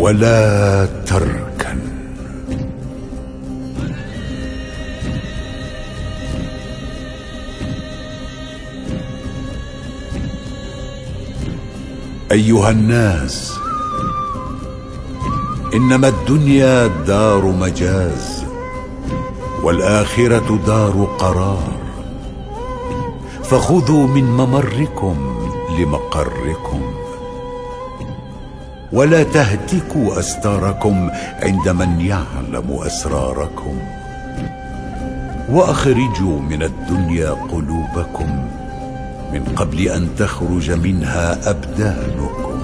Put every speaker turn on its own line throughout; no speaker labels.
ولا تركن. أيها الناس، إنما الدنيا دار مجاز، والآخرة دار قرار، فخذوا من ممركم لمقركم، ولا تهتكوا أستاركم عند من يعلم أسراركم، وأخرجوا من الدنيا قلوبكم من قبل أن تخرج منها أبدانكم،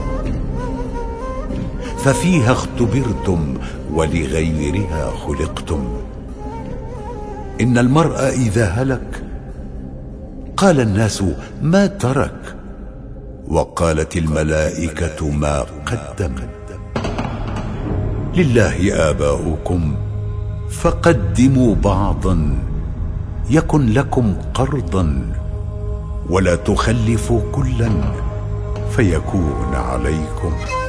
ففيها اختبرتم ولغيرها خلقتم. إن المرء إذا هلك قال الناس ما ترك، وقالت الملائكة ما قدم. لله آباؤكم فقدموا بعضا يكن لكم قرضا، ولا تخلفوا كلا فيكون عليكم.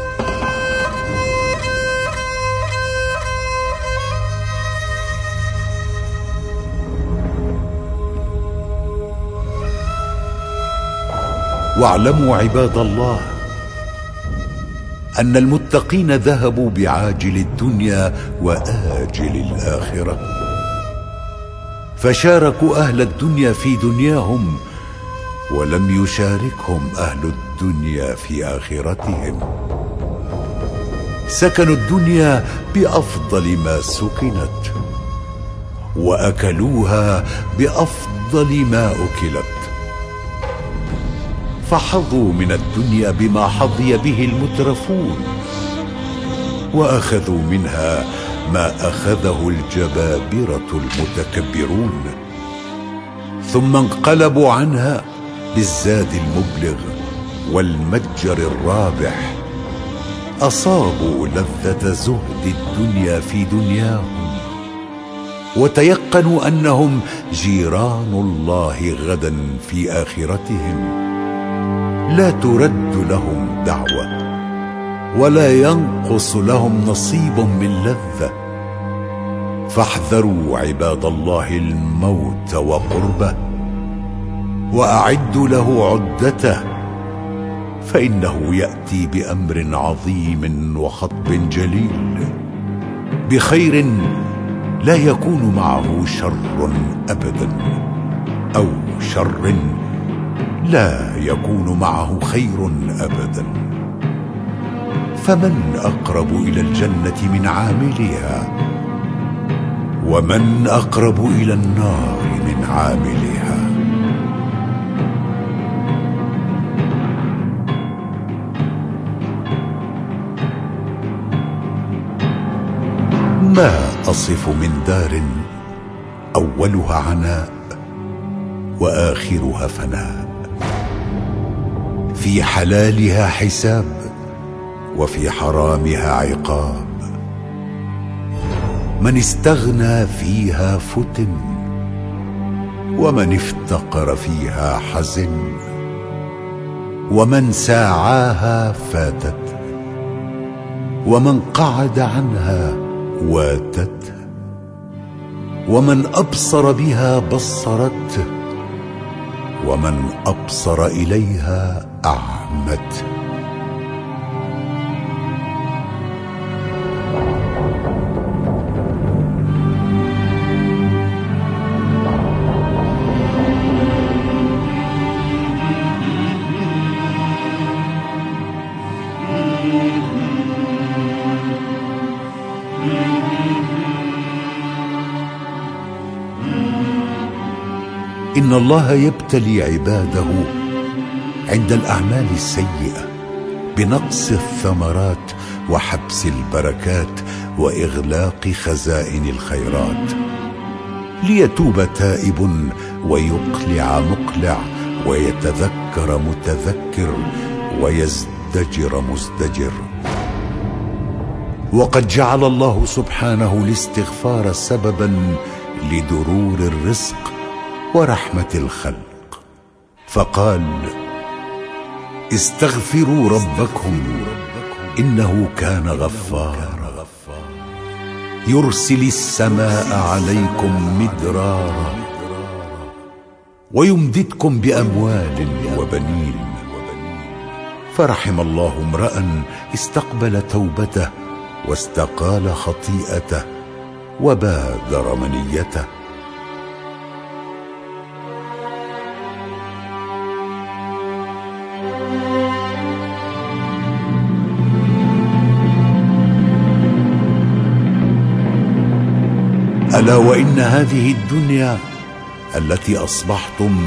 واعلموا عباد الله أن المتقين ذهبوا بعاجل الدنيا وآجل الآخرة، فشاركوا أهل الدنيا في دنياهم، ولم يشاركهم أهل الدنيا في آخرتهم. سكنوا الدنيا بأفضل ما سكنت، وأكلوها بأفضل ما أكلت، فحظوا من الدنيا بما حظي به المترفون، وأخذوا منها ما أخذه الجبابرة المتكبرون، ثم انقلبوا عنها بالزاد المبلغ والمتجر الرابح. أصابوا لذة زهد الدنيا في دنياهم، وتيقنوا أنهم جيران الله غدا في آخرتهم، لا ترد لهم دعوة ولا ينقص لهم نصيب من لذة. فاحذروا عباد الله الموت وقربه، وأعدوا له عدته، فإنه يأتي بأمر عظيم وخطب جليل، بخير لا يكون معه شر أبدا، أو شر لا يكون معه خير أبدا. فمن أقرب إلى الجنة من عاملها، ومن أقرب إلى النار من عاملها. ما أصف من دار أولها عناء وآخرها فناء، في حلالها حساب وفي حرامها عقاب. من استغنى فيها فتن، ومن افتقر فيها حزن، ومن ساعاها فاتت، ومن قعد عنها واتته، ومن أبصر بها بصرته، ومن أبصر إليها أعمته. إن الله يبتلي عباده عند الأعمال السيئة بنقص الثمرات وحبس البركات وإغلاق خزائن الخيرات، ليتوب تائب ويقلع مقلع، ويتذكر متذكر، ويزدجر مزدجر. وقد جعل الله سبحانه الاستغفار سببا لدرور الرزق ورحمة الخلق، فقال: استغفروا ربكم إنه كان غفارا يرسل السماء عليكم مدرارا ويمددكم بأموال وبنين. فرحم الله امرأ استقبل توبته واستقال خطيئته وبادر منيته. ألا وإن هذه الدنيا التي أصبحتم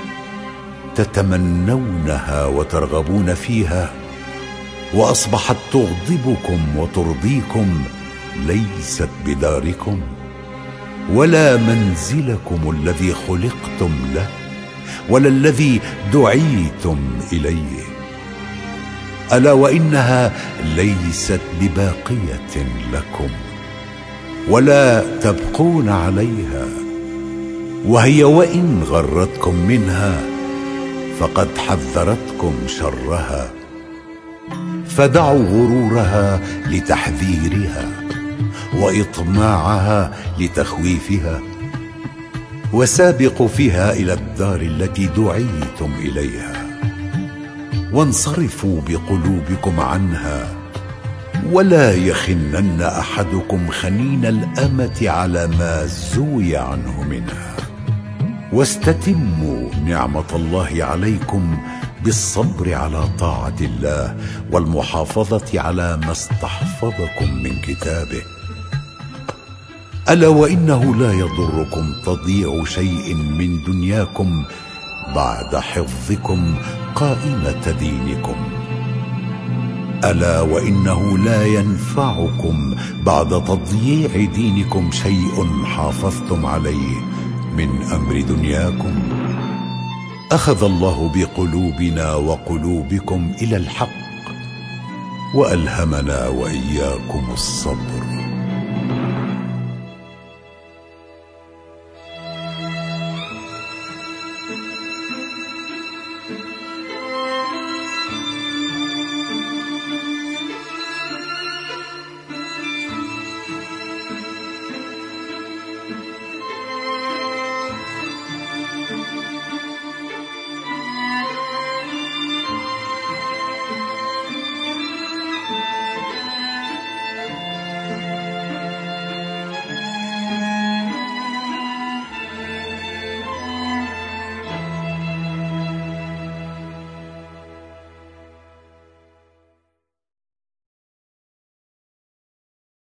تتمنونها وترغبون فيها وأصبحت تغضبكم وترضيكم ليست بداركم ولا منزلكم الذي خلقتم له ولا الذي دعيتم إليه. ألا وإنها ليست بباقية لكم ولا تبقون عليها، وهي وإن غرتكم منها فقد حذرتكم شرها. فدعوا غرورها لتحذيرها وإطماعها لتخويفها، وسابقوا فيها إلى الدار التي دعيتم إليها، وانصرفوا بقلوبكم عنها، ولا يخنن أحدكم خنين الأمة على ما زوي عنه منها. واستتموا نعمة الله عليكم بالصبر على طاعة الله والمحافظة على ما استحفظكم من كتابه. ألا وإنه لا يضركم تضييع شيء من دنياكم بعد حفظكم قائمة دينكم. ألا وإنه لا ينفعكم بعد تضييع دينكم شيء حافظتم عليه من أمر دنياكم. أخذ الله بقلوبنا وقلوبكم إلى الحق، وألهمنا وإياكم الصبر.